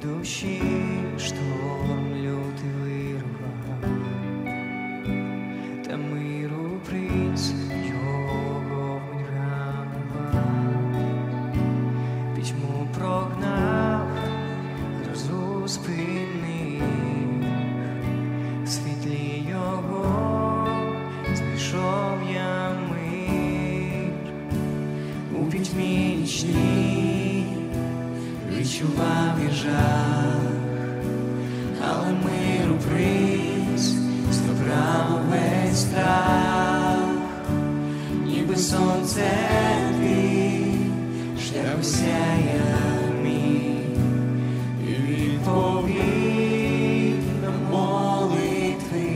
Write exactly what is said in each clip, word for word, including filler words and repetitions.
душі шторм лютий вирвав, та миру принц його вогонь грабував, пітьму прогнав, грозу спинив, в світлі його знайшов я мир. У пітьмі нічній відчував я жах, але миру принц забрав весь страх, ніби сонце ти, шлях осяяв мій, і відповів на молитви.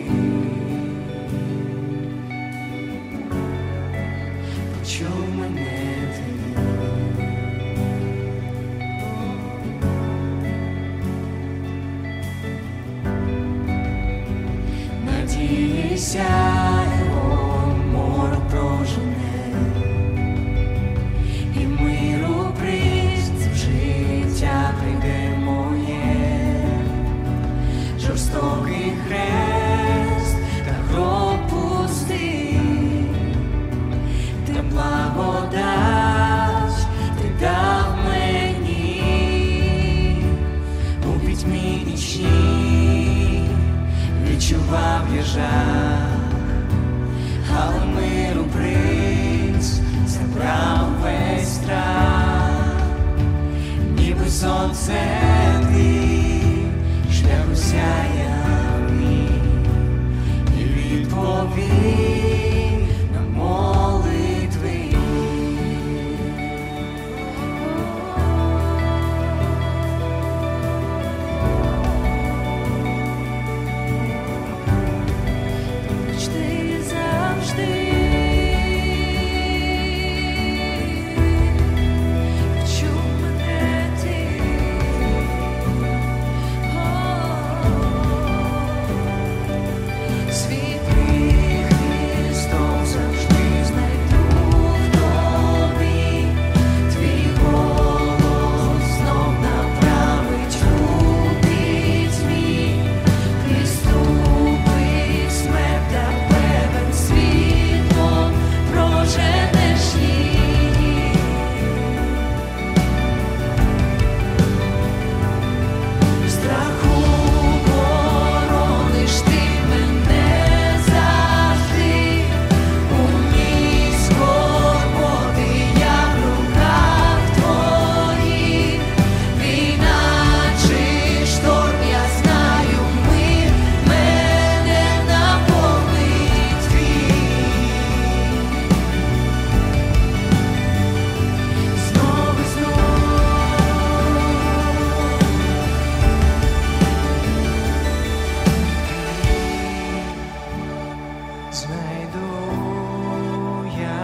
Почув мене ти. Надіюся, його море прожене, і миру принц в життя прийде моє. Жорстокий хрест та гроб пустий, та благодать ти дав мені. У пітьмі нічній відчував я жах, але миру принц забрав весь страх, ніби сонце ти, шлях осяяв мій, і відповів на молитви. Ти завжди чув мене ти. Світлий Христом завжди знайду в тобі. Твій голос знов направить у пітьмі. Приступить смерть, та певен світлом проженеш її. Страху борониш ти мене завжди. У ній скорботи я в руках твоїх. Війна чи шторм, я знаю, мир мене наповнить твій. Знов і знов знайду я.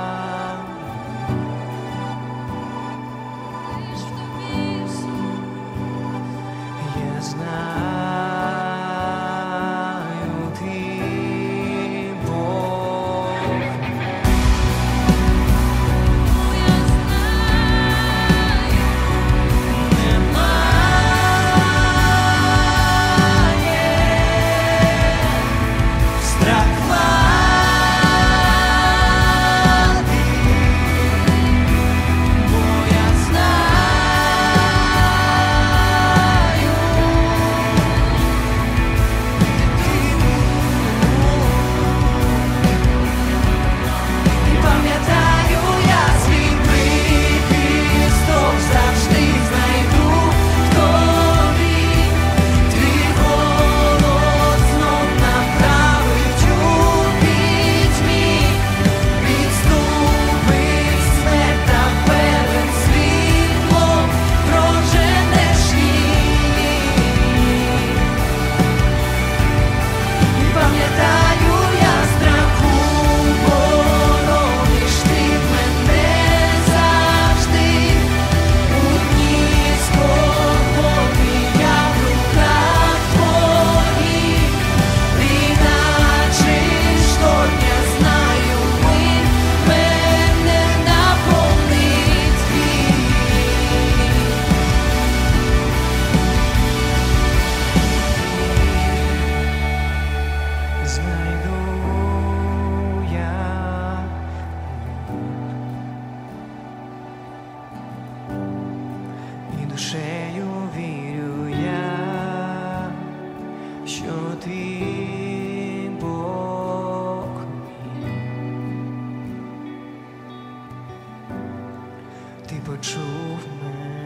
Я знаю, ти Бог. Немає страх влади, бо я знаю, душею вірю я, що ти Бог мій. Ти почув мене.